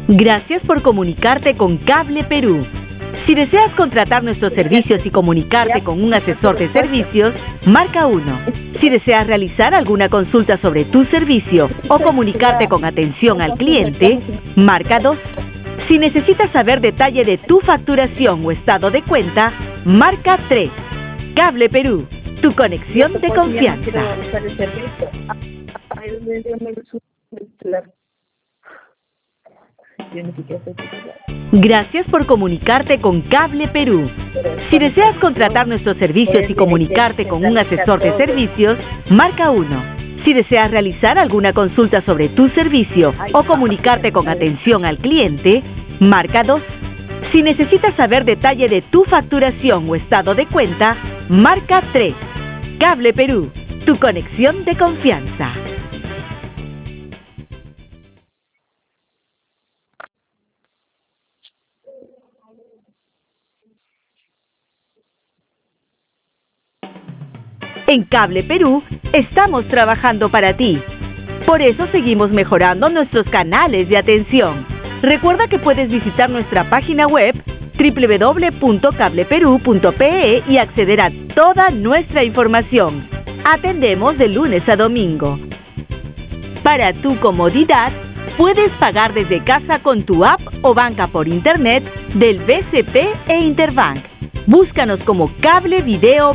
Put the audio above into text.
Gracias por comunicarte con Cable Perú. Si deseas contratar nuestros servicios y comunicarte con un asesor de servicios, marca 1. Si deseas realizar alguna consulta sobre tu servicio o comunicarte con atención al cliente, marca 2. Si necesitas saber detalle de tu facturación o estado de cuenta, marca 3. Cable Perú, tu conexión de confianza. Gracias por comunicarte con Cable Perú. Si deseas contratar nuestros servicios y comunicarte con un asesor de servicios, marca 1. Si deseas realizar alguna consulta sobre tu servicio o comunicarte con atención al cliente, marca 2. Si necesitas saber detalle de tu facturación o estado de cuenta, marca 3. Cable Perú, tu conexión de confianza. En Cable Perú estamos trabajando para ti. Por eso seguimos mejorando nuestros canales de atención. Recuerda que puedes visitar nuestra página web www.cableperu.pe y acceder a toda nuestra información. Atendemos de lunes a domingo. Para tu comodidad, puedes pagar desde casa con tu app o banca por internet del BCP e Interbank. Búscanos como Cable Video